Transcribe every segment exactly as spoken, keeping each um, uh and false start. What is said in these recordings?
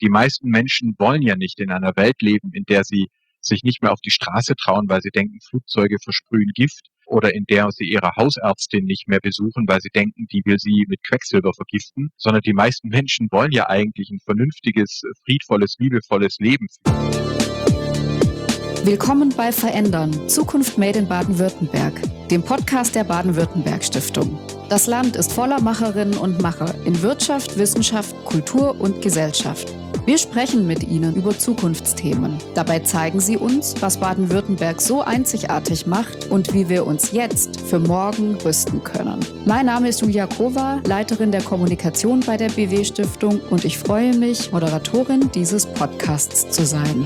Die meisten Menschen wollen ja nicht in einer Welt leben, in der sie sich nicht mehr auf die Straße trauen, weil sie denken, Flugzeuge versprühen Gift, oder in der sie ihre Hausärztin nicht mehr besuchen, weil sie denken, die will sie mit Quecksilber vergiften, sondern die meisten Menschen wollen ja eigentlich ein vernünftiges, friedvolles, liebevolles Leben führen. Willkommen bei Verändern, Zukunft Made in Baden-Württemberg, dem Podcast der Baden-Württemberg-Stiftung. Das Land ist voller Macherinnen und Macher in Wirtschaft, Wissenschaft, Kultur und Gesellschaft. Wir sprechen mit ihnen über Zukunftsthemen. Dabei zeigen sie uns, was Baden-Württemberg so einzigartig macht und wie wir uns jetzt für morgen rüsten können. Mein Name ist Julia Kova, Leiterin der Kommunikation bei der B W-Stiftung, und ich freue mich, Moderatorin dieses Podcasts zu sein.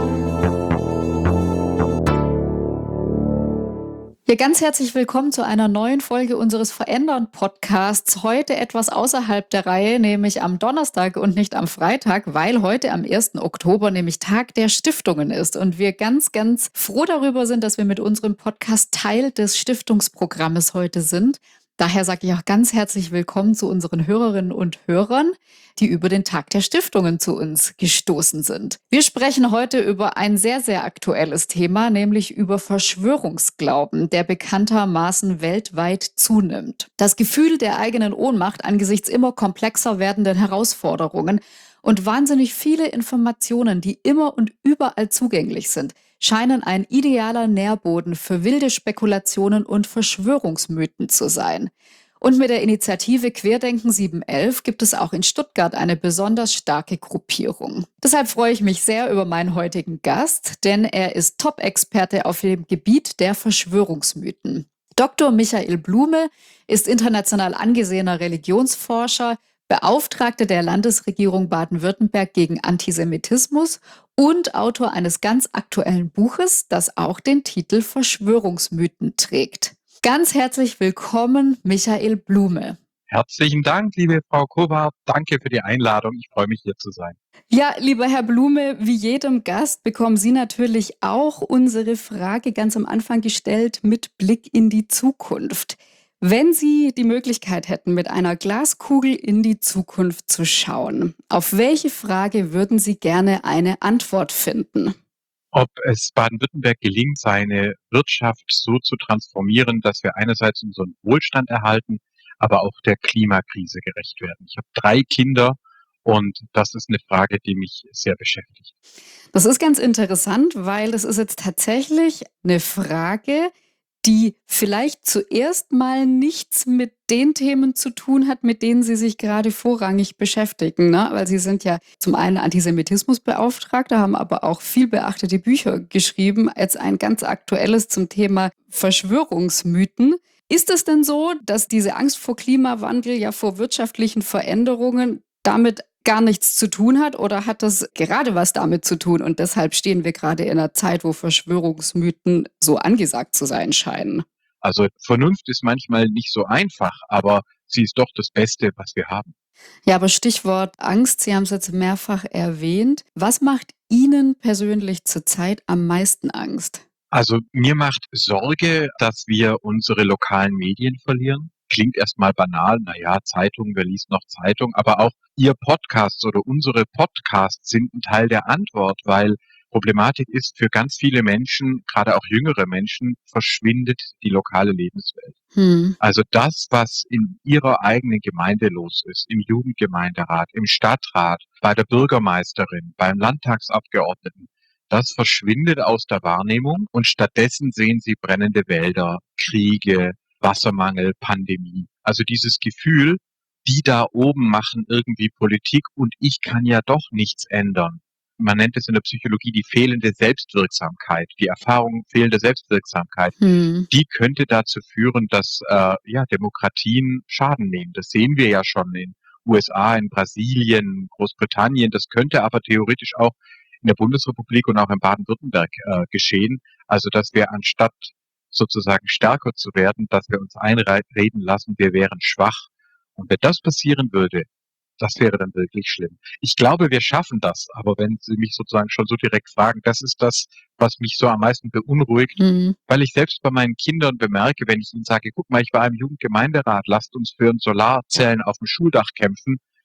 Ja, ganz herzlich willkommen zu einer neuen Folge unseres Verändern-Podcasts. Heute etwas außerhalb der Reihe, nämlich am Donnerstag und nicht am Freitag, weil heute am ersten Oktober nämlich Tag der Stiftungen ist und wir ganz, ganz froh darüber sind, dass wir mit unserem Podcast Teil des Stiftungsprogrammes heute sind. Daher sage ich auch ganz herzlich willkommen zu unseren Hörerinnen und Hörern, die über den Tag der Stiftungen zu uns gestoßen sind. Wir sprechen heute über ein sehr, sehr aktuelles Thema, nämlich über Verschwörungsglauben, der bekanntermaßen weltweit zunimmt. Das Gefühl der eigenen Ohnmacht angesichts immer komplexer werdenden Herausforderungen und wahnsinnig viele Informationen, die immer und überall zugänglich sind, scheinen ein idealer Nährboden für wilde Spekulationen und Verschwörungsmythen zu sein. Und mit der Initiative Querdenken sieben elf gibt es auch in Stuttgart eine besonders starke Gruppierung. Deshalb freue ich mich sehr über meinen heutigen Gast, denn er ist Top-Experte auf dem Gebiet der Verschwörungsmythen. Doktor Michael Blume ist international angesehener Religionsforscher, Beauftragter der Landesregierung Baden-Württemberg gegen Antisemitismus und Autor eines ganz aktuellen Buches, das auch den Titel Verschwörungsmythen trägt. Ganz herzlich willkommen, Michael Blume. Herzlichen Dank, liebe Frau Kova. Danke für die Einladung. Ich freue mich, hier zu sein. Ja, lieber Herr Blume, wie jedem Gast bekommen Sie natürlich auch unsere Frage ganz am Anfang gestellt mit Blick in die Zukunft. Wenn Sie die Möglichkeit hätten, mit einer Glaskugel in die Zukunft zu schauen, auf welche Frage würden Sie gerne eine Antwort finden? Ob es Baden-Württemberg gelingt, seine Wirtschaft so zu transformieren, dass wir einerseits unseren Wohlstand erhalten, aber auch der Klimakrise gerecht werden. Ich habe drei Kinder und das ist eine Frage, die mich sehr beschäftigt. Das ist ganz interessant, weil das ist jetzt tatsächlich eine Frage, die vielleicht zuerst mal nichts mit den Themen zu tun hat, mit denen Sie sich gerade vorrangig beschäftigen, ne? Weil Sie sind ja zum einen Antisemitismusbeauftragter, haben aber auch viel beachtete Bücher geschrieben, als ein ganz aktuelles zum Thema Verschwörungsmythen. Ist es denn so, dass diese Angst vor Klimawandel, ja vor wirtschaftlichen Veränderungen damit gar nichts zu tun hat, oder hat das gerade was damit zu tun und deshalb stehen wir gerade in einer Zeit, wo Verschwörungsmythen so angesagt zu sein scheinen? Also Vernunft ist manchmal nicht so einfach, aber sie ist doch das Beste, was wir haben. Ja, aber Stichwort Angst, Sie haben es jetzt mehrfach erwähnt. Was macht Ihnen persönlich zurzeit am meisten Angst? Also mir macht Sorge, dass wir unsere lokalen Medien verlieren. Klingt erstmal banal, naja, Zeitung, wer liest noch Zeitung, aber auch Ihr Podcast oder unsere Podcasts sind ein Teil der Antwort, weil Problematik ist, für ganz viele Menschen, gerade auch jüngere Menschen, verschwindet die lokale Lebenswelt. Hm. Also das, was in ihrer eigenen Gemeinde los ist, im Jugendgemeinderat, im Stadtrat, bei der Bürgermeisterin, beim Landtagsabgeordneten, das verschwindet aus der Wahrnehmung und stattdessen sehen sie brennende Wälder, Kriege, Wassermangel, Pandemie. Also dieses Gefühl, die da oben machen irgendwie Politik und ich kann ja doch nichts ändern. Man nennt es in der Psychologie die fehlende Selbstwirksamkeit, die Erfahrung fehlender Selbstwirksamkeit. Hm. Die könnte dazu führen, dass äh, ja, Demokratien Schaden nehmen. Das sehen wir ja schon in U S A, in Brasilien, Großbritannien. Das könnte aber theoretisch auch in der Bundesrepublik und auch in Baden-Württemberg äh, geschehen. Also dass wir anstatt sozusagen stärker zu werden, dass wir uns einreden lassen, wir wären schwach. Und wenn das passieren würde, das wäre dann wirklich schlimm. Ich glaube, wir schaffen das, aber wenn Sie mich sozusagen schon so direkt fragen, das ist das, was mich so am meisten beunruhigt, Hm. weil ich selbst bei meinen Kindern bemerke, wenn ich ihnen sage, guck mal, ich war im Jugendgemeinderat, lasst uns für Solarzellen auf dem Schuldach kämpfen,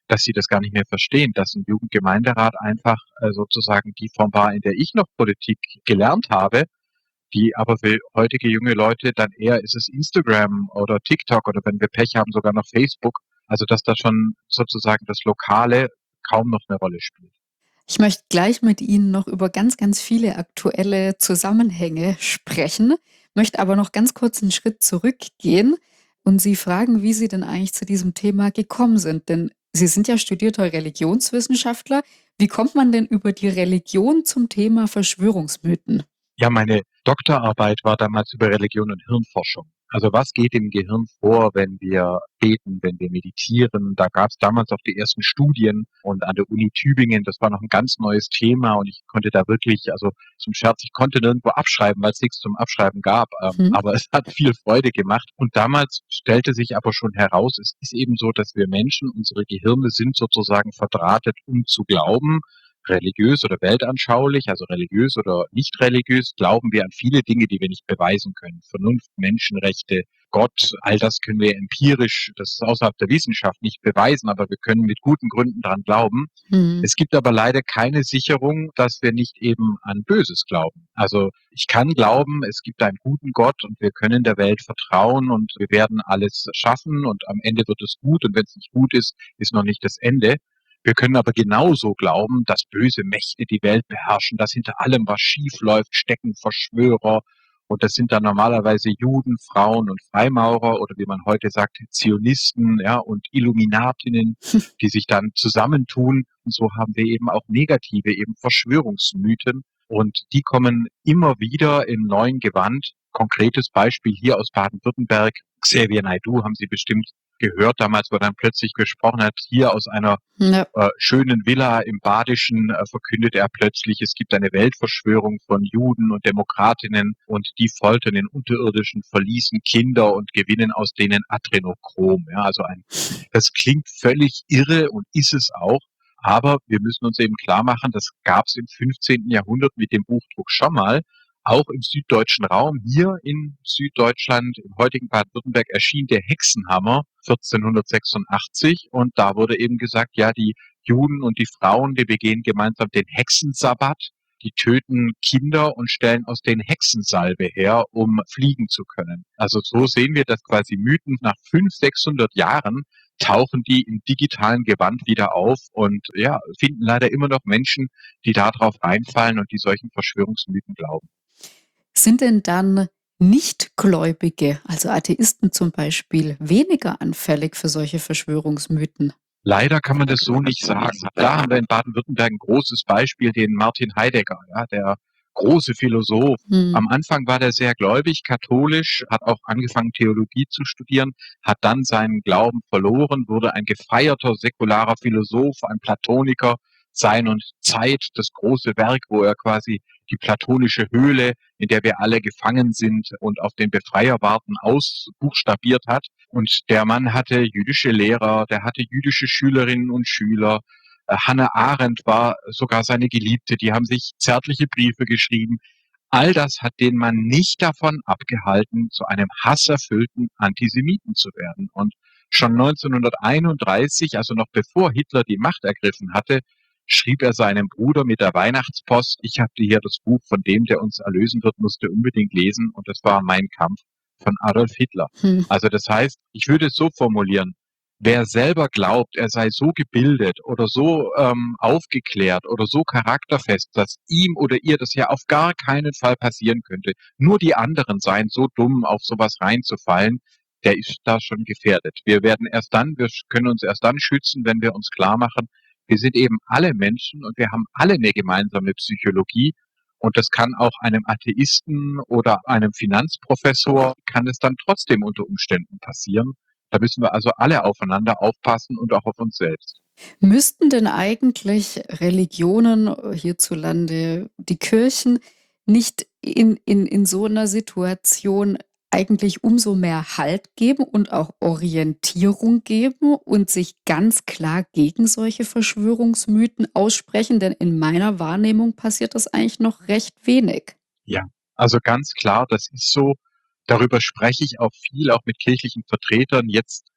dass sie das gar nicht mehr verstehen, dass ein Jugendgemeinderat einfach äh, sozusagen die Form war, in der ich noch Politik gelernt habe, die aber für heutige junge Leute dann eher ist es Instagram oder TikTok oder wenn wir Pech haben, sogar noch Facebook. Also dass da schon sozusagen das Lokale kaum noch eine Rolle spielt. Ich möchte gleich mit Ihnen noch über ganz, ganz viele aktuelle Zusammenhänge sprechen, möchte aber noch ganz kurz einen Schritt zurückgehen und Sie fragen, wie Sie denn eigentlich zu diesem Thema gekommen sind. Denn Sie sind ja studierter Religionswissenschaftler. Wie kommt man denn über die Religion zum Thema Verschwörungsmythen? Ja, meine Doktorarbeit war damals über Religion und Hirnforschung. Also was geht im Gehirn vor, wenn wir beten, wenn wir meditieren? Da gab es damals auch die ersten Studien und an der Uni Tübingen, das war noch ein ganz neues Thema und ich konnte da wirklich, also zum Scherz, ich konnte nirgendwo abschreiben, weil es nichts zum Abschreiben gab, ähm, Hm? aber es hat viel Freude gemacht. Und damals stellte sich aber schon heraus, es ist eben so, dass wir Menschen, unsere Gehirne sind sozusagen verdrahtet, um zu glauben, religiös oder weltanschaulich, also religiös oder nicht religiös, glauben wir an viele Dinge, die wir nicht beweisen können. Vernunft, Menschenrechte, Gott, all das können wir empirisch, das ist außerhalb der Wissenschaft, nicht beweisen, aber wir können mit guten Gründen daran glauben. Hm. Es gibt aber leider keine Sicherung, dass wir nicht eben an Böses glauben. Also ich kann glauben, es gibt einen guten Gott und wir können der Welt vertrauen und wir werden alles schaffen und am Ende wird es gut und wenn es nicht gut ist, ist noch nicht das Ende. Wir können aber genauso glauben, dass böse Mächte die Welt beherrschen, dass hinter allem, was schief läuft, stecken Verschwörer. Und das sind dann normalerweise Juden, Frauen und Freimaurer oder wie man heute sagt, Zionisten, ja, und Illuminatinnen, die sich dann zusammentun. Und so haben wir eben auch negative, eben Verschwörungsmythen. Und die kommen immer wieder im neuen Gewand. Konkretes Beispiel hier aus Baden-Württemberg. Xavier Naidoo haben Sie bestimmt gehört damals, wo er dann plötzlich gesprochen hat, hier aus einer Ja. äh, schönen Villa im Badischen äh, verkündet er plötzlich, es gibt eine Weltverschwörung von Juden und Demokratinnen und die foltern in unterirdischen Verließen Kinder und gewinnen aus denen Adrenochrom. Ja, also ein, das klingt völlig irre und ist es auch. Aber wir müssen uns eben klar machen, das gab es im fünfzehnten Jahrhundert mit dem Buchdruck schon mal. Auch im süddeutschen Raum, hier in Süddeutschland, im heutigen Baden-Württemberg, erschien der Hexenhammer vierzehnhundertsechsundachtzig und da wurde eben gesagt, ja, die Juden und die Frauen, die begehen gemeinsam den Hexensabbat, die töten Kinder und stellen aus denen Hexensalbe her, um fliegen zu können. Also so sehen wir, dass quasi Mythen nach fünfhundert, sechshundert Jahren tauchen die im digitalen Gewand wieder auf und ja, finden leider immer noch Menschen, die da drauf reinfallen und die solchen Verschwörungsmythen glauben. Sind denn dann Nichtgläubige, also Atheisten zum Beispiel, weniger anfällig für solche Verschwörungsmythen? Leider kann man das so nicht sagen. Da haben wir in Baden-Württemberg ein großes Beispiel, den Martin Heidegger, ja, der große Philosoph. Hm. Am Anfang war der sehr gläubig, katholisch, hat auch angefangen, Theologie zu studieren, hat dann seinen Glauben verloren, wurde ein gefeierter säkularer Philosoph, ein Platoniker, Sein und Zeit, das große Werk, wo er quasi die platonische Höhle, in der wir alle gefangen sind und auf den Befreier warten, ausbuchstabiert hat. Und der Mann hatte jüdische Lehrer, der hatte jüdische Schülerinnen und Schüler. Äh, Hannah Arendt war sogar seine Geliebte, die haben sich zärtliche Briefe geschrieben. All das hat den Mann nicht davon abgehalten, zu einem hasserfüllten Antisemiten zu werden. Und schon neunzehnhunderteinunddreißig, also noch bevor Hitler die Macht ergriffen hatte, schrieb er seinem Bruder mit der Weihnachtspost, ich habe dir hier das Buch von dem, der uns erlösen wird, musst du unbedingt lesen. Und das war Mein Kampf von Adolf Hitler. Hm. Also das heißt, ich würde es so formulieren, wer selber glaubt, er sei so gebildet oder so ähm, aufgeklärt oder so charakterfest, dass ihm oder ihr das ja auf gar keinen Fall passieren könnte, nur die anderen seien so dumm, auf sowas reinzufallen, der ist da schon gefährdet. Wir werden erst dann, wir können uns erst dann schützen, wenn wir uns klar machen, wir sind eben alle Menschen und wir haben alle eine gemeinsame Psychologie. Und das kann auch einem Atheisten oder einem Finanzprofessor, kann es dann trotzdem unter Umständen passieren. Da müssen wir also alle aufeinander aufpassen und auch auf uns selbst. Müssten denn eigentlich Religionen äh, hierzulande, die Kirchen, nicht in, in, in so einer Situation eigentlich umso mehr Halt geben und auch Orientierung geben und sich ganz klar gegen solche Verschwörungsmythen aussprechen? Denn in meiner Wahrnehmung passiert das eigentlich noch recht wenig. Ja, also ganz klar, das ist so. Darüber spreche ich auch viel, auch mit kirchlichen Vertretern. Jetzt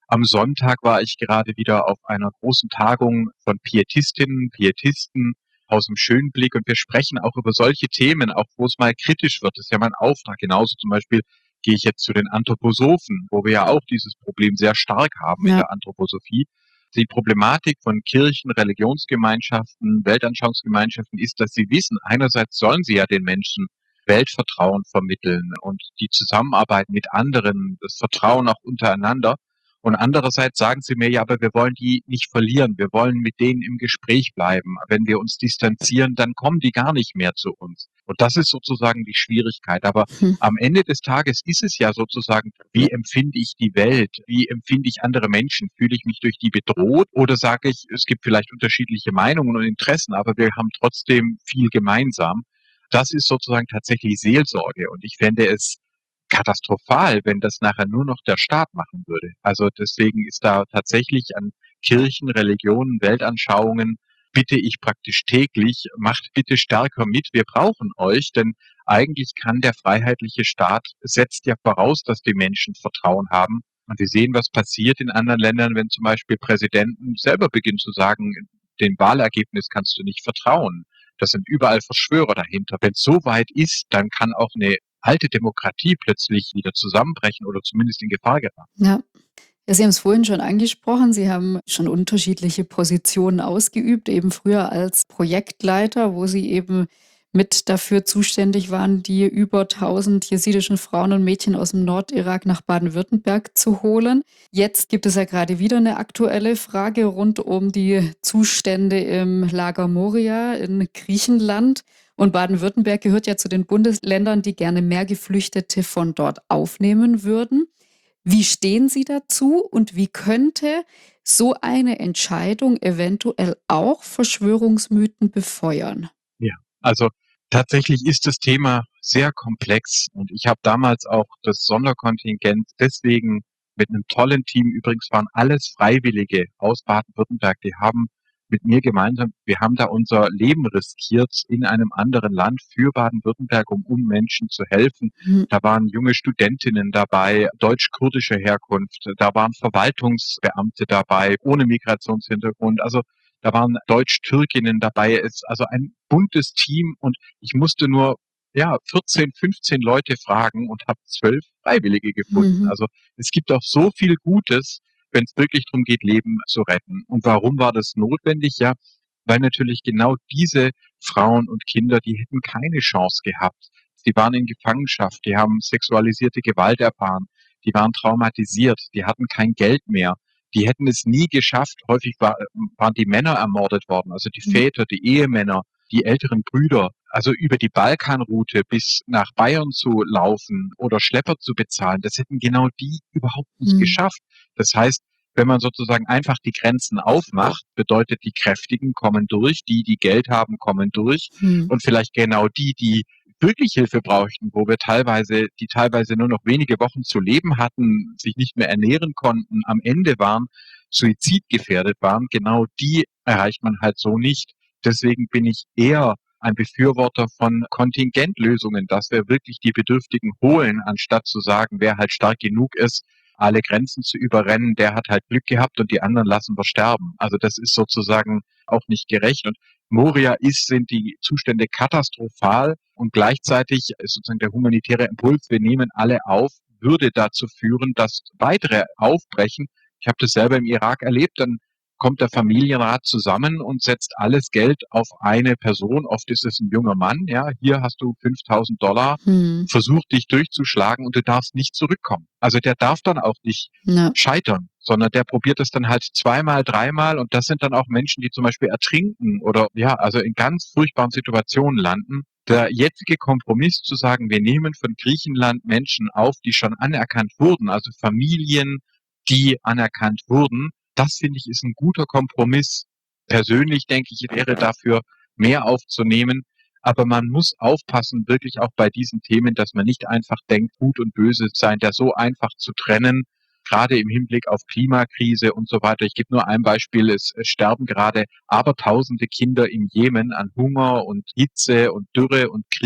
Am Sonntag war ich gerade wieder auf einer großen Tagung von Pietistinnen, Pietisten aus dem Schönblick und wir sprechen auch über solche Themen, auch wo es mal kritisch wird. Das ist ja mein Auftrag. Genauso zum Beispiel gehe ich jetzt zu den Anthroposophen, wo wir ja auch dieses Problem sehr stark haben in Ja. der Anthroposophie. Die Problematik von Kirchen, Religionsgemeinschaften, Weltanschauungsgemeinschaften ist, dass sie wissen, einerseits sollen sie ja den Menschen Weltvertrauen vermitteln und die Zusammenarbeit mit anderen, das Vertrauen auch untereinander. Und andererseits sagen sie mir, ja, aber wir wollen die nicht verlieren. Wir wollen mit denen im Gespräch bleiben. Wenn wir uns distanzieren, dann kommen die gar nicht mehr zu uns. Und das ist sozusagen die Schwierigkeit. Aber Hm. am Ende des Tages ist es ja sozusagen, wie empfinde ich die Welt? Wie empfinde ich andere Menschen? Fühle ich mich durch die bedroht? Oder sage ich, es gibt vielleicht unterschiedliche Meinungen und Interessen, aber wir haben trotzdem viel gemeinsam. Das ist sozusagen tatsächlich Seelsorge. Und ich fände es katastrophal, wenn das nachher nur noch der Staat machen würde. Also deswegen ist da tatsächlich an Kirchen, Religionen, Weltanschauungen bitte ich praktisch täglich, macht bitte stärker mit, wir brauchen euch, denn eigentlich kann der freiheitliche Staat, setzt ja voraus, dass die Menschen Vertrauen haben. Und wir sehen, was passiert in anderen Ländern, wenn zum Beispiel Präsidenten selber beginnen zu sagen, dem Wahlergebnis kannst du nicht vertrauen. Das sind überall Verschwörer dahinter. Wenn es so weit ist, dann kann auch eine alte Demokratie plötzlich wieder zusammenbrechen oder zumindest in Gefahr geraten. Ja. Ja, Sie haben es vorhin schon angesprochen. Sie haben schon unterschiedliche Positionen ausgeübt, eben früher als Projektleiter, wo Sie eben mit dafür zuständig waren, die über tausend jesidischen Frauen und Mädchen aus dem Nordirak nach Baden-Württemberg zu holen. Jetzt gibt es ja gerade wieder eine aktuelle Frage rund um die Zustände im Lager Moria in Griechenland. Und Baden-Württemberg gehört ja zu den Bundesländern, die gerne mehr Geflüchtete von dort aufnehmen würden. Wie stehen Sie dazu und wie könnte so eine Entscheidung eventuell auch Verschwörungsmythen befeuern? Ja, also tatsächlich ist das Thema sehr komplex und ich habe damals auch das Sonderkontingent deswegen mit einem tollen Team, übrigens waren alles Freiwillige aus Baden-Württemberg, die haben mit mir gemeinsam, wir haben da unser Leben riskiert in einem anderen Land für Baden-Württemberg, um, um Menschen zu helfen. Hm. Da waren junge Studentinnen dabei, deutsch-kurdischer Herkunft, da waren Verwaltungsbeamte dabei, ohne Migrationshintergrund. Also da waren Deutsch-Türkinnen dabei, es also ein buntes Team und ich musste nur ja vierzehn, fünfzehn Leute fragen und habe zwölf Freiwillige gefunden. Mhm. Also es gibt auch so viel Gutes, wenn es wirklich darum geht, Leben zu retten. Und warum war das notwendig? Ja, weil natürlich genau diese Frauen und Kinder, die hätten keine Chance gehabt. Die waren in Gefangenschaft, die haben sexualisierte Gewalt erfahren, die waren traumatisiert, die hatten kein Geld mehr. Die hätten es nie geschafft. Häufig war, waren die Männer ermordet worden, also die Mhm. Väter, die Ehemänner, die älteren Brüder. Also über die Balkanroute bis nach Bayern zu laufen oder Schlepper zu bezahlen, das hätten genau die überhaupt nicht Mhm. geschafft. Das heißt, wenn man sozusagen einfach die Grenzen aufmacht, bedeutet, die Kräftigen kommen durch, die, die Geld haben, kommen durch Mhm. und vielleicht genau die, die wirklich Hilfe brauchten, wo wir teilweise, die teilweise nur noch wenige Wochen zu leben hatten, sich nicht mehr ernähren konnten, am Ende waren, suizidgefährdet waren, genau die erreicht man halt so nicht. Deswegen bin ich eher ein Befürworter von Kontingentlösungen, dass wir wirklich die Bedürftigen holen, anstatt zu sagen, wer halt stark genug ist, alle Grenzen zu überrennen, der hat halt Glück gehabt und die anderen lassen wir sterben. Also das ist sozusagen auch nicht gerecht. Und Moria ist, sind die Zustände katastrophal und gleichzeitig ist sozusagen der humanitäre Impuls, wir nehmen alle auf, würde dazu führen, dass weitere aufbrechen. Ich habe das selber im Irak erlebt, dann kommt der Familienrat zusammen und setzt alles Geld auf eine Person. Oft ist es ein junger Mann, ja, hier hast du fünftausend Dollar, Mhm. versuch dich durchzuschlagen und du darfst nicht zurückkommen. Also der darf dann auch nicht Ja. scheitern, sondern der probiert es dann halt zweimal, dreimal und das sind dann auch Menschen, die zum Beispiel ertrinken oder ja, also in ganz furchtbaren Situationen landen. Der jetzige Kompromiss zu sagen, wir nehmen von Griechenland Menschen auf, die schon anerkannt wurden, also Familien, die anerkannt wurden, das finde ich ist ein guter Kompromiss. Persönlich denke ich, wäre dafür mehr aufzunehmen. Aber man muss aufpassen, wirklich auch bei diesen Themen, dass man nicht einfach denkt, Gut und Böse seien da so einfach zu trennen, gerade im Hinblick auf Klimakrise und so weiter. Ich gebe nur ein Beispiel. Es es sterben gerade abertausende Kinder im Jemen an Hunger und Hitze und Dürre und Krieg.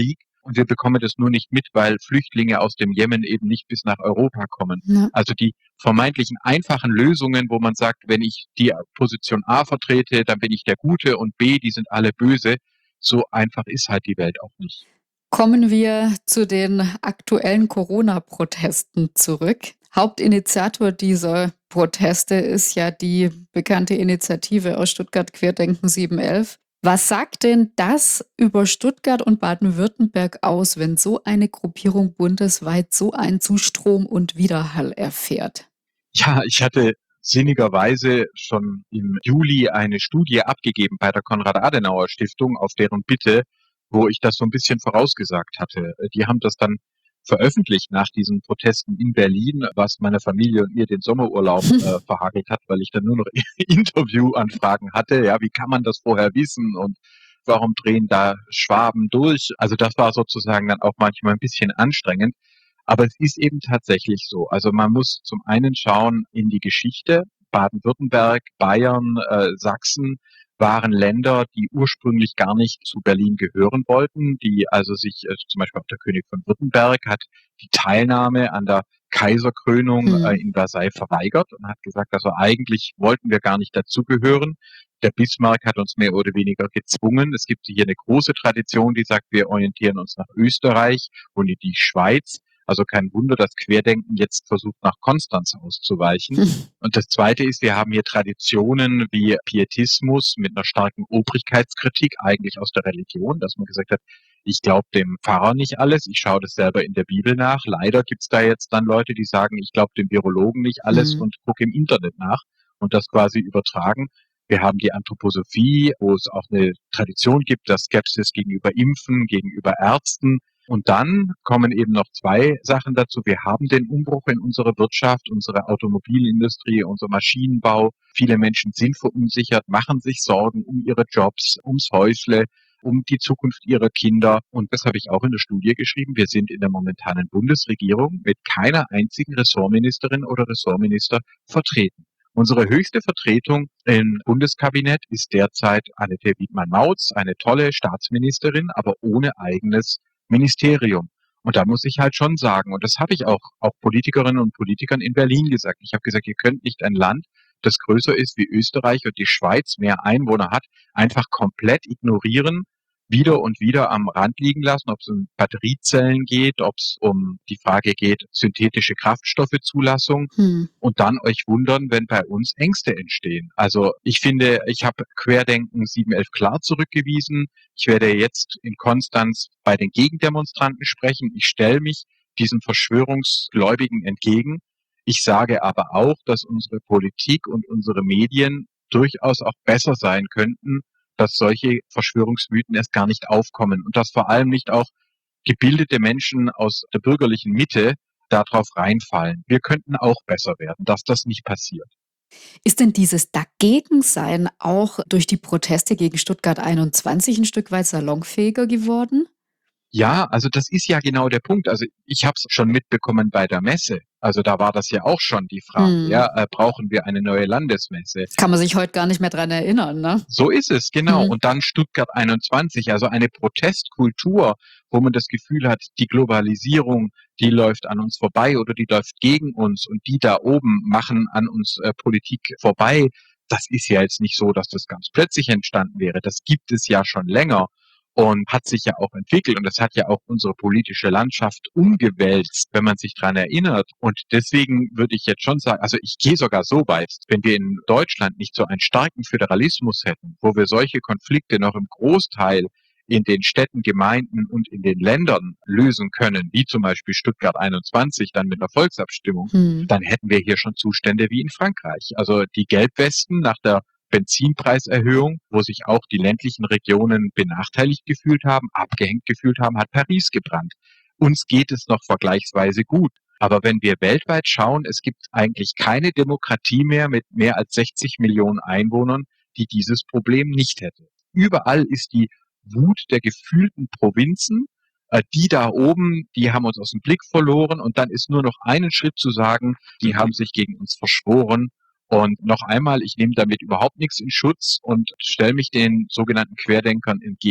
Und wir bekommen das nur nicht mit, weil Flüchtlinge aus dem Jemen eben nicht bis nach Europa kommen. Ja. Also die vermeintlichen einfachen Lösungen, wo man sagt, wenn ich die Position A vertrete, dann bin ich der Gute und B, die sind alle böse. So einfach ist halt die Welt auch nicht. Kommen wir zu den aktuellen Corona-Protesten zurück. Hauptinitiator dieser Proteste ist ja die bekannte Initiative aus Stuttgart Querdenken sieben elf. Was sagt denn das über Stuttgart und Baden-Württemberg aus, wenn so eine Gruppierung bundesweit so einen Zustrom und Widerhall erfährt? Ja, ich hatte sinnigerweise schon im Juli eine Studie abgegeben bei der Konrad-Adenauer-Stiftung auf deren Bitte, wo ich das so ein bisschen vorausgesagt hatte. Die haben das dann veröffentlicht nach diesen Protesten in Berlin, was meiner Familie und mir den Sommerurlaub äh, verhagelt hat, weil ich dann nur noch Interviewanfragen hatte. Ja, wie kann man das vorher wissen und warum drehen da Schwaben durch? Also das war sozusagen dann auch manchmal ein bisschen anstrengend. Aber es ist eben tatsächlich so. Also man muss zum einen schauen in die Geschichte. Baden-Württemberg, Bayern, äh, Sachsen waren Länder, die ursprünglich gar nicht zu Berlin gehören wollten, die also sich, äh, zum Beispiel auch der König von Württemberg hat die Teilnahme an der Kaiserkrönung äh, Hm. in Versailles verweigert und hat gesagt, also eigentlich wollten wir gar nicht dazugehören. Der Bismarck hat uns mehr oder weniger gezwungen. Es gibt hier eine große Tradition, die sagt, wir orientieren uns nach Österreich und in die Schweiz. Also kein Wunder, dass Querdenken jetzt versucht, nach Konstanz auszuweichen. Hm. Und das Zweite ist, wir haben hier Traditionen wie Pietismus mit einer starken Obrigkeitskritik, eigentlich aus der Religion, dass man gesagt hat, ich glaube dem Pfarrer nicht alles, ich schaue das selber in der Bibel nach. Leider gibt es da jetzt dann Leute, die sagen, ich glaube dem Virologen nicht alles Hm. und gucke im Internet nach und das quasi übertragen. Wir haben die Anthroposophie, wo es auch eine Tradition gibt, der Skepsis gegenüber Impfen, gegenüber Ärzten. Und dann kommen eben noch zwei Sachen dazu. Wir haben den Umbruch in unserer Wirtschaft, unsere Automobilindustrie, unser Maschinenbau. Viele Menschen sind verunsichert, machen sich Sorgen um ihre Jobs, ums Häusle, um die Zukunft ihrer Kinder. Und das habe ich auch in der Studie geschrieben. Wir sind in der momentanen Bundesregierung mit keiner einzigen Ressortministerin oder Ressortminister vertreten. Unsere höchste Vertretung im Bundeskabinett ist derzeit Annette Wiedmann-Mautz, eine tolle Staatsministerin, aber ohne eigenes Ministerium. Und da muss ich halt schon sagen, und das habe ich auch, auch Politikerinnen und Politikern in Berlin gesagt. Ich habe gesagt, ihr könnt nicht ein Land, das größer ist wie Österreich und die Schweiz mehr Einwohner hat, einfach komplett ignorieren, wieder und wieder am Rand liegen lassen, ob es um Batteriezellen geht, ob es um die Frage geht, synthetische Kraftstoffezulassung Hm. und dann euch wundern, wenn bei uns Ängste entstehen. Also ich finde, ich habe Querdenken sieben elf klar zurückgewiesen. Ich werde jetzt in Konstanz bei den Gegendemonstranten sprechen. Ich stelle mich diesen Verschwörungsgläubigen entgegen. Ich sage aber auch, dass unsere Politik und unsere Medien durchaus auch besser sein könnten, dass solche Verschwörungsmythen erst gar nicht aufkommen und dass vor allem nicht auch gebildete Menschen aus der bürgerlichen Mitte darauf reinfallen. Wir könnten auch besser werden, dass das nicht passiert. Ist denn dieses Dagegensein auch durch die Proteste gegen Stuttgart einundzwanzig ein Stück weit salonfähiger geworden? Ja, also das ist ja genau der Punkt. Also ich habe es schon mitbekommen bei der Messe. Also da war das ja auch schon die Frage, Hm. ja, äh, brauchen wir eine neue Landesmesse? Kann man sich heute gar nicht mehr dran erinnern, ne? So ist es, genau. Hm. Und dann Stuttgart einundzwanzig, also eine Protestkultur, wo man das Gefühl hat, die Globalisierung, die läuft an uns vorbei oder die läuft gegen uns und die da oben machen an uns äh, Politik vorbei. Das ist ja jetzt nicht so, dass das ganz plötzlich entstanden wäre. Das gibt es ja schon länger und hat sich ja auch entwickelt und das hat ja auch unsere politische Landschaft umgewälzt, wenn man sich dran erinnert. Und deswegen würde ich jetzt schon sagen, also ich gehe sogar so weit, wenn wir in Deutschland nicht so einen starken Föderalismus hätten, wo wir solche Konflikte noch im Großteil in den Städten, Gemeinden und in den Ländern lösen können, wie zum Beispiel Stuttgart einundzwanzig, dann mit einer Volksabstimmung, Hm. dann hätten wir hier schon Zustände wie in Frankreich. Also die Gelbwesten nach der Benzinpreiserhöhung, wo sich auch die ländlichen Regionen benachteiligt gefühlt haben, abgehängt gefühlt haben, hat Paris gebrannt. Uns geht es noch vergleichsweise gut. Aber wenn wir weltweit schauen, es gibt eigentlich keine Demokratie mehr mit mehr als sechzig Millionen Einwohnern, die dieses Problem nicht hätte. Überall ist die Wut der gefühlten Provinzen, äh, die da oben, die haben uns aus dem Blick verloren und dann ist nur noch einen Schritt zu sagen, die haben sich gegen uns verschworen. Und noch einmal, ich nehme damit überhaupt nichts in Schutz und stelle mich den sogenannten Querdenkern entgegen.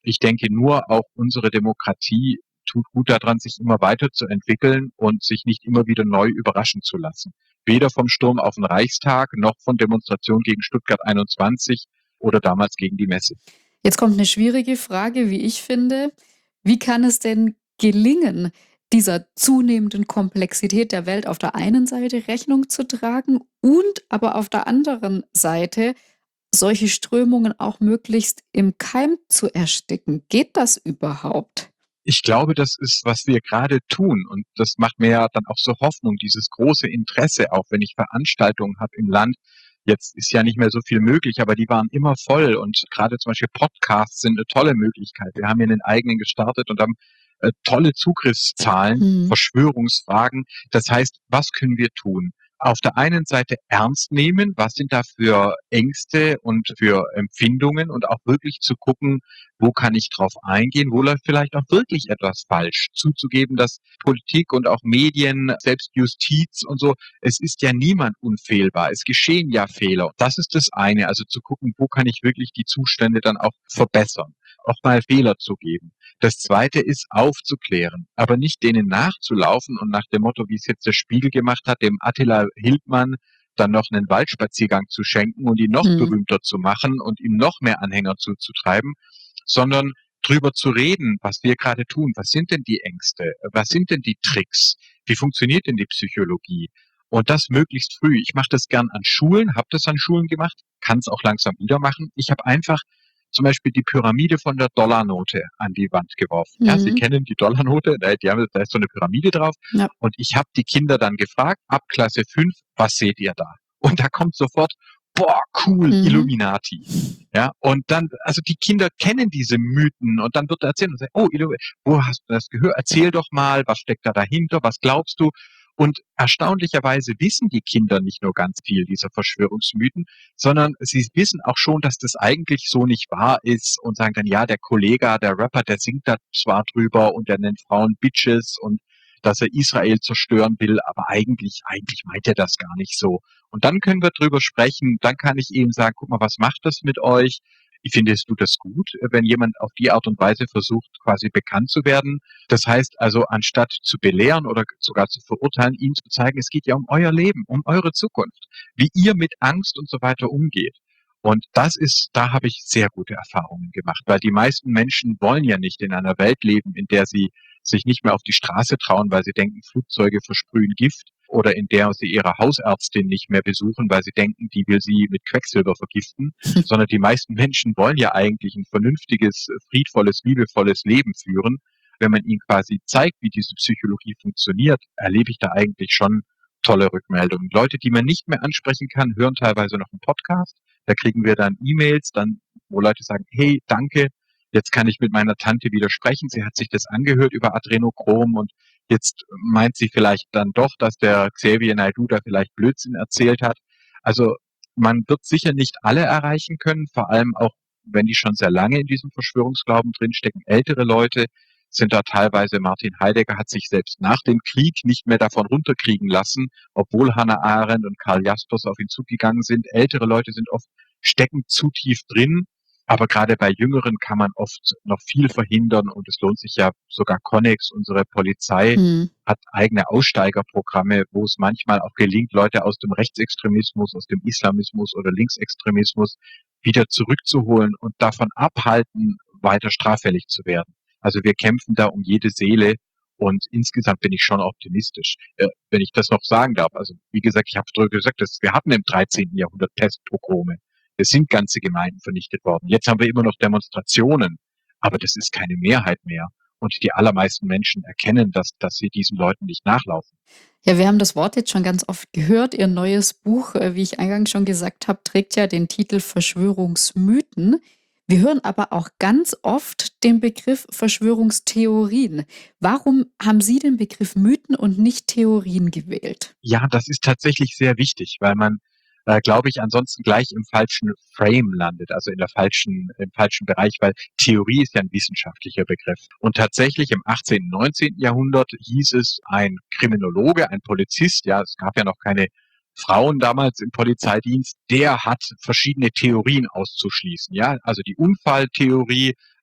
Ich denke nur, auch unsere Demokratie tut gut daran, sich immer weiterzuentwickeln und sich nicht immer wieder neu überraschen zu lassen. Weder vom Sturm auf den Reichstag noch von Demonstrationen gegen Stuttgart einundzwanzig oder damals gegen die Messe. Jetzt kommt eine schwierige Frage, wie ich finde. Wie kann es denn gelingen, dieser zunehmenden Komplexität der Welt auf der einen Seite Rechnung zu tragen und aber auf der anderen Seite solche Strömungen auch möglichst im Keim zu ersticken? Geht das überhaupt? Ich glaube, das ist, was wir gerade tun. Und das macht mir ja dann auch so Hoffnung, dieses große Interesse, auch wenn ich Veranstaltungen habe im Land. Jetzt ist ja nicht mehr so viel möglich, aber die waren immer voll. Und gerade zum Beispiel Podcasts sind eine tolle Möglichkeit. Wir haben hier einen eigenen gestartet und haben äh, tolle Zugriffszahlen, Mhm. Verschwörungsfragen. Das heißt, was können wir tun? Auf der einen Seite ernst nehmen, was sind da für Ängste und für Empfindungen und auch wirklich zu gucken, wo kann ich drauf eingehen, wo läuft vielleicht auch wirklich etwas falsch, zuzugeben, dass Politik und auch Medien, selbst Justiz und so, es ist ja niemand unfehlbar, es geschehen ja Fehler. Das ist das eine, also zu gucken, wo kann ich wirklich die Zustände dann auch verbessern, auch mal Fehler zu geben. Das zweite ist aufzuklären, aber nicht denen nachzulaufen und nach dem Motto, wie es jetzt der Spiegel gemacht hat, dem Attila Hildmann dann noch einen Waldspaziergang zu schenken und ihn noch Mhm. berühmter zu machen und ihm noch mehr Anhänger zuzutreiben, sondern drüber zu reden, was wir gerade tun. Was sind denn die Ängste? Was sind denn die Tricks? Wie funktioniert denn die Psychologie? Und das möglichst früh. Ich mache das gern an Schulen, habe das an Schulen gemacht, kann es auch langsam wieder machen. Ich habe einfach zum Beispiel die Pyramide von der Dollarnote an die Wand geworfen. Ja, Sie Mhm. kennen die Dollarnote, da, die haben, da ist so eine Pyramide drauf. Ja. Und ich habe die Kinder dann gefragt, ab Klasse fünf, was seht ihr da? Und da kommt sofort, boah, cool, Mhm. Illuminati. Ja, und dann, also die Kinder kennen diese Mythen und dann wird erzählt und sagt, oh, Illu- wo hast du das gehört? Erzähl doch mal, was steckt da dahinter? Was glaubst du? Und erstaunlicherweise wissen die Kinder nicht nur ganz viel dieser Verschwörungsmythen, sondern sie wissen auch schon, dass das eigentlich so nicht wahr ist und sagen dann, ja, der Kollege, der Rapper, der singt da zwar drüber und der nennt Frauen Bitches und dass er Israel zerstören will, aber eigentlich, eigentlich meint er das gar nicht so. Und dann können wir drüber sprechen, dann kann ich ihm sagen, guck mal, was macht das mit euch? Findest du das gut, wenn jemand auf die Art und Weise versucht, quasi bekannt zu werden? Das heißt also, anstatt zu belehren oder sogar zu verurteilen, ihnen zu zeigen, es geht ja um euer Leben, um eure Zukunft, wie ihr mit Angst und so weiter umgeht. Und das ist, da habe ich sehr gute Erfahrungen gemacht, weil die meisten Menschen wollen ja nicht in einer Welt leben, in der sie sich nicht mehr auf die Straße trauen, weil sie denken, Flugzeuge versprühen Gift, oder in der sie ihre Hausärztin nicht mehr besuchen, weil sie denken, die will sie mit Quecksilber vergiften, sondern die meisten Menschen wollen ja eigentlich ein vernünftiges, friedvolles, liebevolles Leben führen. Wenn man ihnen quasi zeigt, wie diese Psychologie funktioniert, erlebe ich da eigentlich schon tolle Rückmeldungen. Leute, die man nicht mehr ansprechen kann, hören teilweise noch einen Podcast. Da kriegen wir dann E-Mails, dann, wo Leute sagen, hey, danke, jetzt kann ich mit meiner Tante wieder sprechen. Sie hat sich das angehört über Adrenochrom und jetzt meint sie vielleicht dann doch, dass der Xavier Naidoo da vielleicht Blödsinn erzählt hat. Also man wird sicher nicht alle erreichen können, vor allem auch, wenn die schon sehr lange in diesem Verschwörungsglauben drinstecken. Ältere Leute sind da teilweise, Martin Heidegger hat sich selbst nach dem Krieg nicht mehr davon runterkriegen lassen, obwohl Hannah Arendt und Karl Jaspers auf ihn zugegangen sind. Ältere Leute sind oft stecken zu tief drin. Aber gerade bei Jüngeren kann man oft noch viel verhindern und es lohnt sich ja sogar Connex, unsere Polizei, Mhm. hat eigene Aussteigerprogramme, wo es manchmal auch gelingt, Leute aus dem Rechtsextremismus, aus dem Islamismus oder Linksextremismus wieder zurückzuholen und davon abhalten, weiter straffällig zu werden. Also wir kämpfen da um jede Seele und insgesamt bin ich schon optimistisch, äh, wenn ich das noch sagen darf. Also wie gesagt, ich habe früher gesagt, dass wir hatten im dreizehnten Jahrhundert Pestpogrome. Es sind ganze Gemeinden vernichtet worden. Jetzt haben wir immer noch Demonstrationen, aber das ist keine Mehrheit mehr. Und die allermeisten Menschen erkennen, dass, dass sie diesen Leuten nicht nachlaufen. Ja, wir haben das Wort jetzt schon ganz oft gehört. Ihr neues Buch, äh, wie ich eingangs schon gesagt habe, trägt ja den Titel Verschwörungsmythen. Wir hören aber auch ganz oft den Begriff Verschwörungstheorien. Warum haben Sie den Begriff Mythen und nicht Theorien gewählt? Ja, das ist tatsächlich sehr wichtig, weil man, äh, glaube ich, ansonsten gleich im falschen Frame landet, also in der falschen, im falschen Bereich, weil Theorie ist ja ein wissenschaftlicher Begriff. Und tatsächlich im achtzehnten, neunzehnten Jahrhundert hieß es, ein Kriminologe, ein Polizist, ja, es gab ja noch keine Frauen damals im Polizeidienst, der hat verschiedene Theorien auszuschließen, ja, also die Unfalltheorie,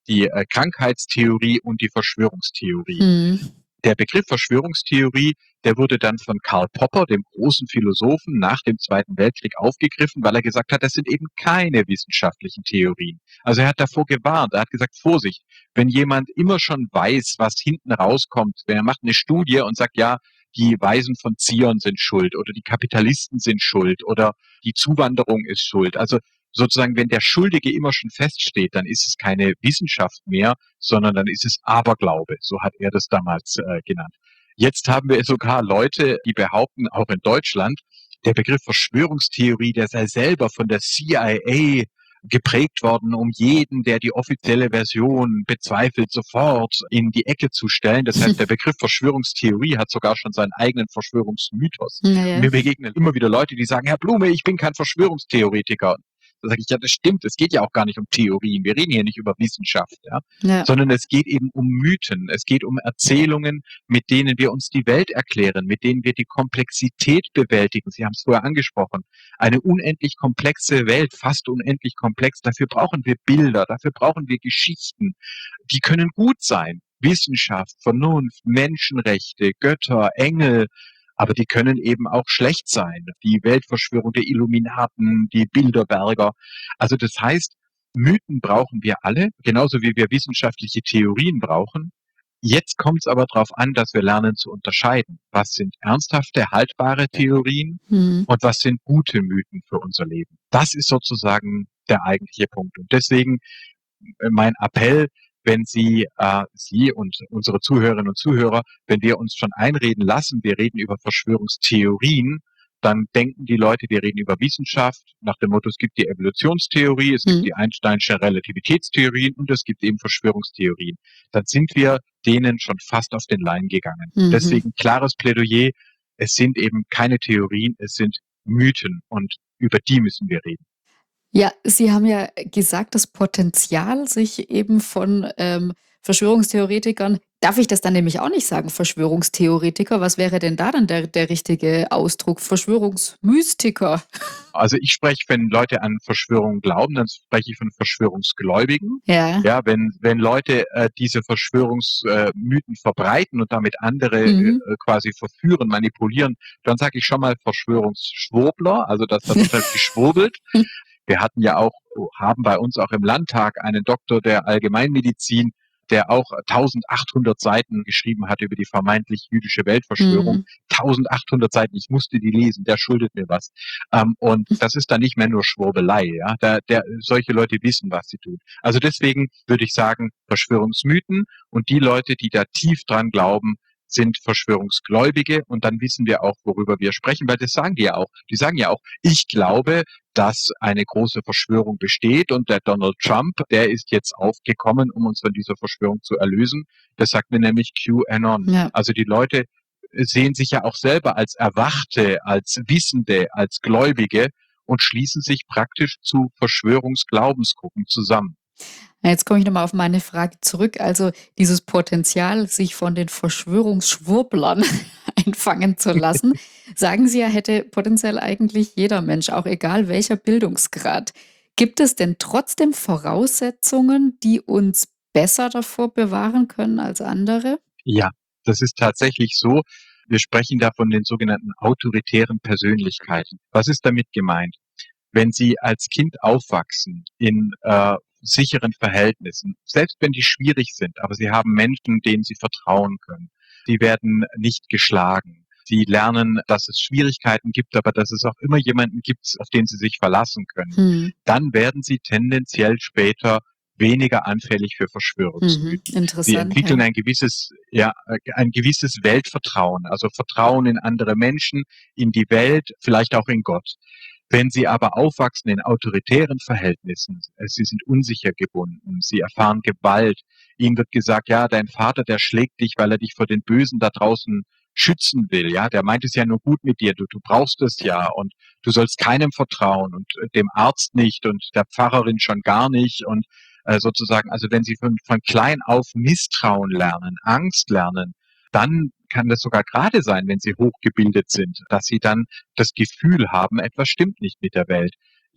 die äh, Krankheitstheorie und die Verschwörungstheorie. Mhm. Der Begriff Verschwörungstheorie, der wurde dann von Karl Popper, dem großen Philosophen, nach dem Zweiten Weltkrieg aufgegriffen, weil er gesagt hat, das sind eben keine wissenschaftlichen Theorien. Also er hat davor gewarnt, er hat gesagt, Vorsicht, wenn jemand immer schon weiß, was hinten rauskommt, wenn er macht eine Studie und sagt, ja, die Weisen von Zion sind schuld oder die Kapitalisten sind schuld oder die Zuwanderung ist schuld. Also sozusagen, wenn der Schuldige immer schon feststeht, dann ist es keine Wissenschaft mehr, sondern dann ist es Aberglaube. So hat er das damals äh, genannt. Jetzt haben wir sogar Leute, die behaupten, auch in Deutschland, der Begriff Verschwörungstheorie, der sei selber von der C I A geprägt worden, um jeden, der die offizielle Version bezweifelt, sofort in die Ecke zu stellen. Das heißt, der Begriff Verschwörungstheorie hat sogar schon seinen eigenen Verschwörungsmythos. Naja. Und mir begegnen immer wieder Leute, die sagen, Herr Blume, ich bin kein Verschwörungstheoretiker. Da sage ich, ja, das stimmt, es geht ja auch gar nicht um Theorien, wir reden hier nicht über Wissenschaft, ja, Ja. sondern es geht eben um Mythen, es geht um Erzählungen, mit denen wir uns die Welt erklären, mit denen wir die Komplexität bewältigen. Sie haben es vorher angesprochen, eine unendlich komplexe Welt, fast unendlich komplex, dafür brauchen wir Bilder, dafür brauchen wir Geschichten, die können gut sein, Wissenschaft, Vernunft, Menschenrechte, Götter, Engel, aber die können eben auch schlecht sein. Die Weltverschwörung der Illuminaten, die Bilderberger. Also das heißt, Mythen brauchen wir alle, genauso wie wir wissenschaftliche Theorien brauchen. Jetzt kommt es aber darauf an, dass wir lernen zu unterscheiden. Was sind ernsthafte, haltbare Theorien Mhm. und was sind gute Mythen für unser Leben? Das ist sozusagen der eigentliche Punkt. Und deswegen äh, mein Appell, wenn Sie, äh, Sie und unsere Zuhörerinnen und Zuhörer, wenn wir uns schon einreden lassen, wir reden über Verschwörungstheorien, dann denken die Leute, wir reden über Wissenschaft, nach dem Motto, es gibt die Evolutionstheorie, es gibt Mhm. die Einsteinsche Relativitätstheorien und es gibt eben Verschwörungstheorien. Dann sind wir denen schon fast auf den Leim gegangen. Mhm. Deswegen klares Plädoyer, es sind eben keine Theorien, es sind Mythen und über die müssen wir reden. Ja, Sie haben ja gesagt, das Potenzial, sich eben von ähm, Verschwörungstheoretikern, darf ich das dann nämlich auch nicht sagen, Verschwörungstheoretiker? Was wäre denn da dann der, der richtige Ausdruck? Verschwörungsmystiker. Also ich spreche, wenn Leute an Verschwörungen glauben, dann spreche ich von Verschwörungsgläubigen. Ja. Ja, wenn, wenn Leute äh, diese Verschwörungsmythen äh, verbreiten und damit andere Mhm. äh, quasi verführen, manipulieren, dann sage ich schon mal Verschwörungsschwurbler, also dass da total geschwurbelt. Wir hatten ja auch, haben bei uns auch im Landtag einen Doktor der Allgemeinmedizin, der auch eintausendachthundert Seiten geschrieben hat über die vermeintlich jüdische Weltverschwörung. Mhm. eintausendachthundert Seiten, ich musste die lesen, der schuldet mir was. Ähm, und das ist dann nicht mehr nur Schwurbelei, ja. Da, der, solche Leute wissen, was sie tun. Also deswegen würde ich sagen, Verschwörungsmythen und die Leute, die da tief dran glauben, sind Verschwörungsgläubige und dann wissen wir auch, worüber wir sprechen, weil das sagen die ja auch. Die sagen ja auch, ich glaube, dass eine große Verschwörung besteht und der Donald Trump, der ist jetzt aufgekommen, um uns von dieser Verschwörung zu erlösen. Das sagt mir nämlich QAnon. Ja. Also die Leute sehen sich ja auch selber als Erwachte, als Wissende, als Gläubige und schließen sich praktisch zu Verschwörungsglaubensgruppen zusammen. Jetzt komme ich nochmal auf meine Frage zurück. Also dieses Potenzial, sich von den Verschwörungsschwurblern einfangen zu lassen, sagen Sie ja, hätte potenziell eigentlich jeder Mensch, auch egal welcher Bildungsgrad. Gibt es denn trotzdem Voraussetzungen, die uns besser davor bewahren können als andere? Ja, das ist tatsächlich so. Wir sprechen da von den sogenannten autoritären Persönlichkeiten. Was ist damit gemeint? Wenn Sie als Kind aufwachsen in äh, sicheren Verhältnissen, selbst wenn die schwierig sind, aber Sie haben Menschen, denen Sie vertrauen können. Sie werden nicht geschlagen. Sie lernen, dass es Schwierigkeiten gibt, aber dass es auch immer jemanden gibt, auf den Sie sich verlassen können. Hm. Dann werden Sie tendenziell später weniger anfällig für Mhm. Verschwörungsmythen. Sie Interessant. entwickeln Ja. ein gewisses, ja, ein gewisses Weltvertrauen, also Vertrauen in andere Menschen, in die Welt, vielleicht auch in Gott. Wenn Sie aber aufwachsen in autoritären Verhältnissen, äh, Sie sind unsicher gebunden, Sie erfahren Gewalt, Ihnen wird gesagt, ja, dein Vater, der schlägt dich, weil er dich vor den Bösen da draußen schützen will, ja, der meint es ja nur gut mit dir, du, du brauchst es ja und du sollst keinem vertrauen und äh, dem Arzt nicht und der Pfarrerin schon gar nicht und äh, sozusagen, also wenn Sie von, von klein auf Misstrauen lernen, Angst lernen, dann kann das sogar gerade sein, wenn Sie hochgebildet sind, dass Sie dann das Gefühl haben, etwas stimmt nicht mit der Welt.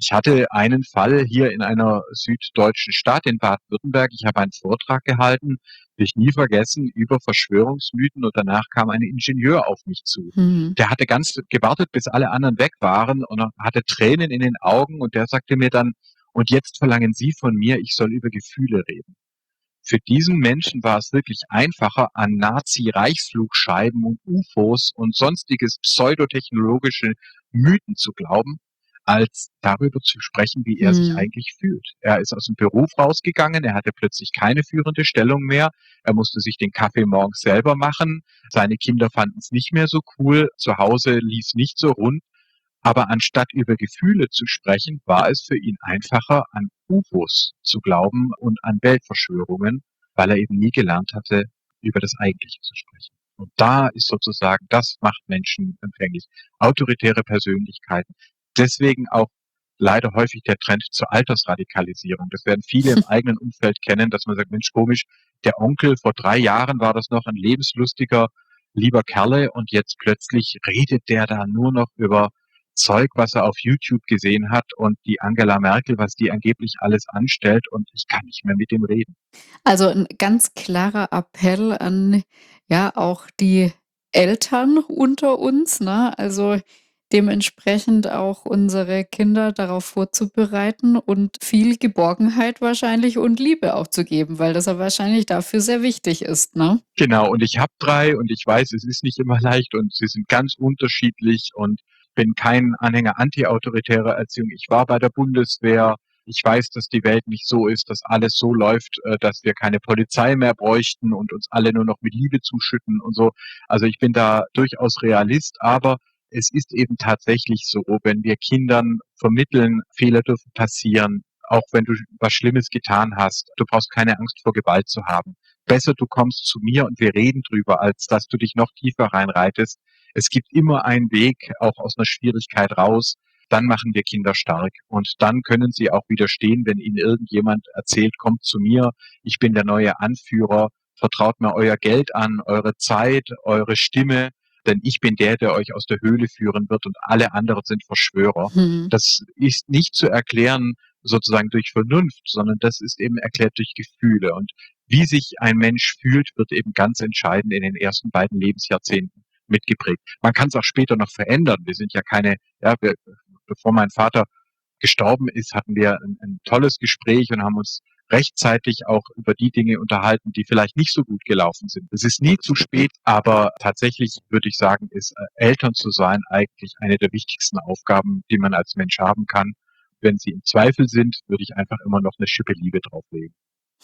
Ich hatte einen Fall hier in einer süddeutschen Stadt in Baden-Württemberg. Ich habe einen Vortrag gehalten, will ich nie vergessen, über Verschwörungsmythen, und danach kam ein Ingenieur auf mich zu. Mhm. Der hatte ganz gewartet, bis alle anderen weg waren, und er hatte Tränen in den Augen, und der sagte mir dann: „Und jetzt verlangen Sie von mir, ich soll über Gefühle reden." Für diesen Menschen war es wirklich einfacher, an Nazi-Reichsflugscheiben und U F Os und sonstiges pseudotechnologische Mythen zu glauben, als darüber zu sprechen, wie er sich Mhm. eigentlich fühlt. Er ist aus dem Beruf rausgegangen, er hatte plötzlich keine führende Stellung mehr, er musste sich den Kaffee morgens selber machen, seine Kinder fanden es nicht mehr so cool, zu Hause lief's nicht so rund, aber anstatt über Gefühle zu sprechen, war es für ihn einfacher, an U F Os zu glauben und an Weltverschwörungen, weil er eben nie gelernt hatte, über das Eigentliche zu sprechen. Und da ist sozusagen, das macht Menschen empfänglich. Autoritäre Persönlichkeiten. Deswegen auch leider häufig der Trend zur Altersradikalisierung. Das werden viele im eigenen Umfeld kennen, dass man sagt: Mensch, komisch, der Onkel, vor drei Jahren war das noch ein lebenslustiger, lieber Kerle, und jetzt plötzlich redet der da nur noch über Zeug, was er auf YouTube gesehen hat, und die Angela Merkel, was die angeblich alles anstellt, und ich kann nicht mehr mit dem reden. Also 'n ganz klarer Appell an, ja, auch die Eltern unter uns, ne? Also, dementsprechend auch unsere Kinder darauf vorzubereiten und viel Geborgenheit wahrscheinlich und Liebe auch zu geben, weil das ja wahrscheinlich dafür sehr wichtig ist, ne? Genau, und ich habe drei, und ich weiß, es ist nicht immer leicht, und sie sind ganz unterschiedlich, und bin kein Anhänger antiautoritärer Erziehung. Ich war bei der Bundeswehr. Ich weiß, dass die Welt nicht so ist, dass alles so läuft, äh, dass wir keine Polizei mehr bräuchten und uns alle nur noch mit Liebe zuschütten und so. Also, ich bin da durchaus Realist, aber es ist eben tatsächlich so, wenn wir Kindern vermitteln, Fehler dürfen passieren, auch wenn du was Schlimmes getan hast. Du brauchst keine Angst vor Gewalt zu haben. Besser, du kommst zu mir und wir reden drüber, als dass du dich noch tiefer reinreitest. Es gibt immer einen Weg, auch aus einer Schwierigkeit raus. Dann machen wir Kinder stark, und dann können sie auch widerstehen, wenn ihnen irgendjemand erzählt: „Kommt zu mir, ich bin der neue Anführer, vertraut mir euer Geld an, eure Zeit, eure Stimme, denn ich bin der, der euch aus der Höhle führen wird, und alle anderen sind Verschwörer." Mhm. Das ist nicht zu erklären sozusagen durch Vernunft, sondern das ist eben erklärt durch Gefühle. Und wie sich ein Mensch fühlt, wird eben ganz entscheidend in den ersten beiden Lebensjahrzehnten mitgeprägt. Man kann es auch später noch verändern. Wir sind ja keine, ja, wir, bevor mein Vater gestorben ist, hatten wir ein, ein tolles Gespräch und haben uns rechtzeitig auch über die Dinge unterhalten, die vielleicht nicht so gut gelaufen sind. Es ist nie zu spät, aber tatsächlich würde ich sagen, ist äh, Eltern zu sein eigentlich eine der wichtigsten Aufgaben, die man als Mensch haben kann. Wenn sie im Zweifel sind, würde ich einfach immer noch eine Schippe Liebe drauflegen.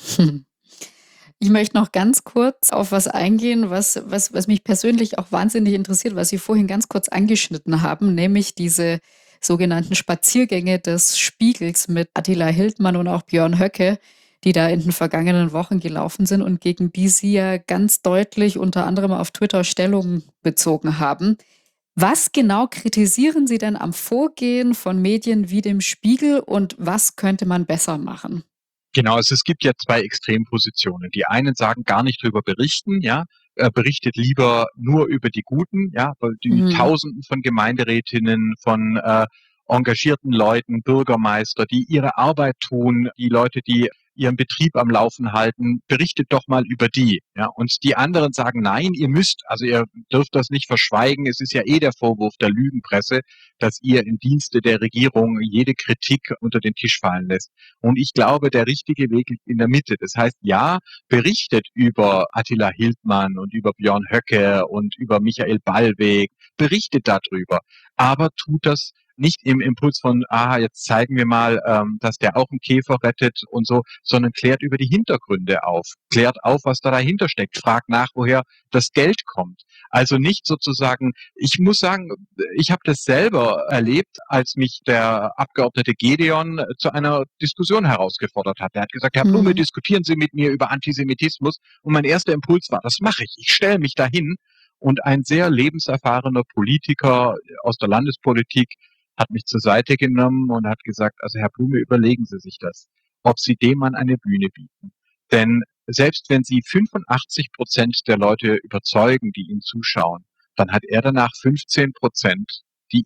Ich möchte noch ganz kurz auf was eingehen, was was was mich persönlich auch wahnsinnig interessiert, was Sie vorhin ganz kurz angeschnitten haben, nämlich diese sogenannten Spaziergänge des Spiegels mit Attila Hildmann und auch Björn Höcke, die da in den vergangenen Wochen gelaufen sind und gegen die Sie ja ganz deutlich unter anderem auf Twitter Stellung bezogen haben. Was genau kritisieren Sie denn am Vorgehen von Medien wie dem Spiegel und was könnte man besser machen? Genau, also es gibt ja zwei Extrempositionen. Die einen sagen, gar nicht drüber berichten, ja, äh, berichtet lieber nur über die Guten, ja, weil die Mhm. Tausenden von Gemeinderätinnen, von äh, engagierten Leuten, Bürgermeister, die ihre Arbeit tun, die Leute, die ihren Betrieb am Laufen halten, berichtet doch mal über die. Ja, und die anderen sagen: Nein, ihr müsst, also ihr dürft das nicht verschweigen. Es ist ja eh der Vorwurf der Lügenpresse, dass ihr im Dienste der Regierung jede Kritik unter den Tisch fallen lässt. Und ich glaube, der richtige Weg liegt in der Mitte. Das heißt, ja, berichtet über Attila Hildmann und über Björn Höcke und über Michael Ballweg, berichtet darüber, aber tut das nicht im Impuls von, ah, jetzt zeigen wir mal, ähm, dass der auch einen Käfer rettet und so, sondern klärt über die Hintergründe auf, klärt auf, was da dahinter steckt, fragt nach, woher das Geld kommt. Also nicht sozusagen, ich muss sagen, ich habe das selber erlebt, als mich der Abgeordnete Gedeon zu einer Diskussion herausgefordert hat. Er hat gesagt: Herr Blume, Mhm. diskutieren Sie mit mir über Antisemitismus. Und mein erster Impuls war, das mache ich. Ich stelle mich dahin. Und ein sehr lebenserfahrener Politiker aus der Landespolitik hat mich zur Seite genommen und hat gesagt: Also Herr Blume, überlegen Sie sich das, ob Sie dem Mann eine Bühne bieten. Denn selbst wenn Sie fünfundachtzig Prozent der Leute überzeugen, die ihm zuschauen, dann hat er danach fünfzehn Prozent, die ihm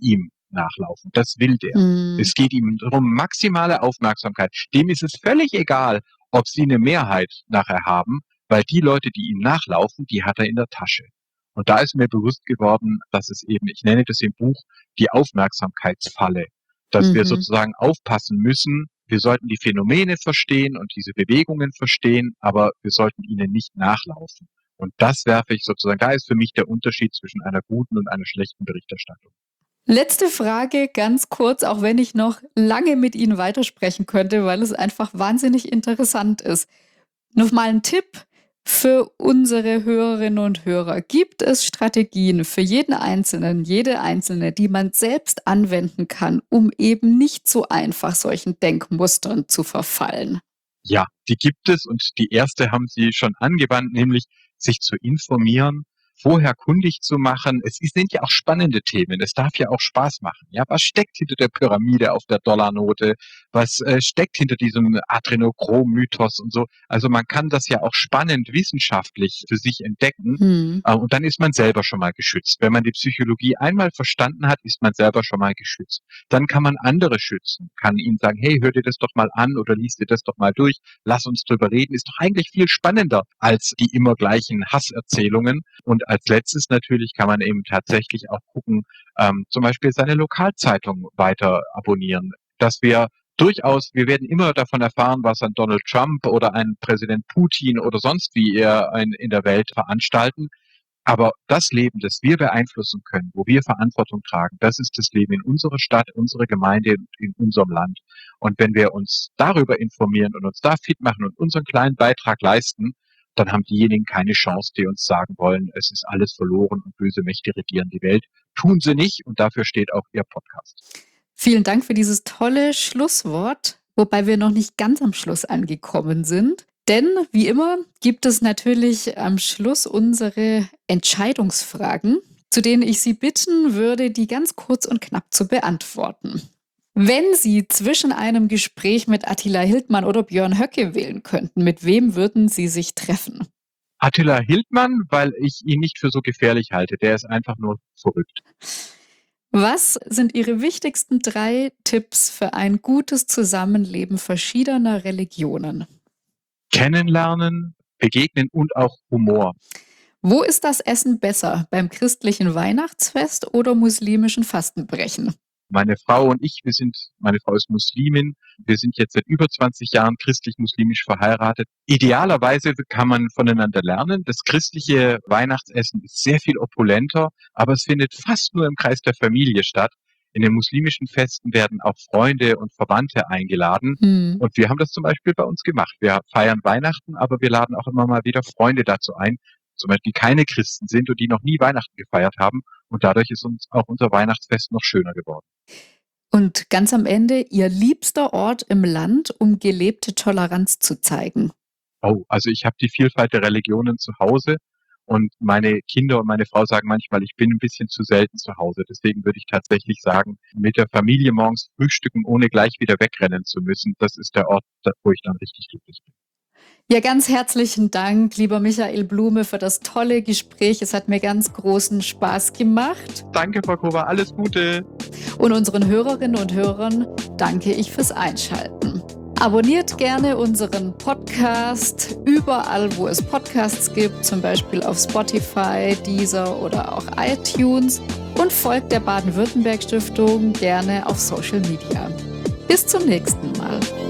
nachlaufen. Das will der. Hm. Es geht ihm darum, maximale Aufmerksamkeit. Dem ist es völlig egal, ob sie eine Mehrheit nachher haben, weil die Leute, die ihm nachlaufen, die hat er in der Tasche. Und da ist mir bewusst geworden, dass es eben, ich nenne das im Buch, die Aufmerksamkeitsfalle, dass wir Mhm. sozusagen aufpassen müssen. Wir sollten die Phänomene verstehen und diese Bewegungen verstehen, aber wir sollten ihnen nicht nachlaufen. Und das werfe ich sozusagen, da ist für mich der Unterschied zwischen einer guten und einer schlechten Berichterstattung. Letzte Frage, ganz kurz, auch wenn ich noch lange mit Ihnen weitersprechen könnte, weil es einfach wahnsinnig interessant ist. Noch mal ein Tipp für unsere Hörerinnen und Hörer. Gibt es Strategien für jeden Einzelnen, jede Einzelne, die man selbst anwenden kann, um eben nicht so einfach solchen Denkmustern zu verfallen? Ja, die gibt es und die erste haben Sie schon angewandt, nämlich sich zu informieren, vorher kundig zu machen. Es sind ja auch spannende Themen. Es darf ja auch Spaß machen. Ja, was steckt hinter der Pyramide auf der Dollarnote? Was äh, steckt hinter diesem Adrenochrom-Mythos und so? Also man kann das ja auch spannend wissenschaftlich für sich entdecken. Hm. Äh, und dann ist man selber schon mal geschützt. Wenn man die Psychologie einmal verstanden hat, ist man selber schon mal geschützt. Dann kann man andere schützen, kann ihnen sagen, hey, hör dir das doch mal an oder lies dir das doch mal durch, lass uns drüber reden. Ist doch eigentlich viel spannender als die immer gleichen Hasserzählungen. Und als letztes natürlich kann man eben tatsächlich auch gucken, ähm, zum Beispiel seine Lokalzeitung weiter abonnieren, dass wir durchaus, wir werden immer davon erfahren, was ein Donald Trump oder ein Präsident Putin oder sonst wie er ein, in der Welt veranstalten. Aber das Leben, das wir beeinflussen können, wo wir Verantwortung tragen, das ist das Leben in unserer Stadt, unserer Gemeinde, in unserem Land. Und wenn wir uns darüber informieren und uns da fit machen und unseren kleinen Beitrag leisten, dann haben diejenigen keine Chance, die uns sagen wollen, es ist alles verloren und böse Mächte regieren die Welt. Tun sie nicht und dafür steht auch Ihr Podcast. Vielen Dank für dieses tolle Schlusswort, wobei wir noch nicht ganz am Schluss angekommen sind. Denn wie immer gibt es natürlich am Schluss unsere Entscheidungsfragen, zu denen ich Sie bitten würde, die ganz kurz und knapp zu beantworten. Wenn Sie zwischen einem Gespräch mit Attila Hildmann oder Björn Höcke wählen könnten, mit wem würden Sie sich treffen? Attila Hildmann, weil ich ihn nicht für so gefährlich halte. Der ist einfach nur verrückt. Was sind Ihre wichtigsten drei Tipps für ein gutes Zusammenleben verschiedener Religionen? Kennenlernen, begegnen und auch Humor. Wo ist das Essen besser? Beim christlichen Weihnachtsfest oder muslimischen Fastenbrechen? Meine Frau und ich, wir sind, meine Frau ist Muslimin, wir sind jetzt seit über zwanzig Jahren christlich-muslimisch verheiratet. Idealerweise kann man voneinander lernen. Das christliche Weihnachtsessen ist sehr viel opulenter, aber es findet fast nur im Kreis der Familie statt. In den muslimischen Festen werden auch Freunde und Verwandte eingeladen. Hm. Und wir haben das zum Beispiel bei uns gemacht. Wir feiern Weihnachten, aber wir laden auch immer mal wieder Freunde dazu ein, zum Beispiel die keine Christen sind und die noch nie Weihnachten gefeiert haben. Und dadurch ist uns auch unser Weihnachtsfest noch schöner geworden. Und ganz am Ende, Ihr liebster Ort im Land, um gelebte Toleranz zu zeigen? Oh, also ich habe die Vielfalt der Religionen zu Hause und meine Kinder und meine Frau sagen manchmal, ich bin ein bisschen zu selten zu Hause. Deswegen würde ich tatsächlich sagen, mit der Familie morgens frühstücken, ohne gleich wieder wegrennen zu müssen, das ist der Ort, wo ich dann richtig glücklich bin. Ja, ganz herzlichen Dank, lieber Michael Blume, für das tolle Gespräch. Es hat mir ganz großen Spaß gemacht. Danke, Frau Kova, alles Gute. Und unseren Hörerinnen und Hörern danke ich fürs Einschalten. Abonniert gerne unseren Podcast überall, wo es Podcasts gibt, zum Beispiel auf Spotify, Deezer oder auch iTunes, und folgt der Baden-Württemberg-Stiftung gerne auf Social Media. Bis zum nächsten Mal.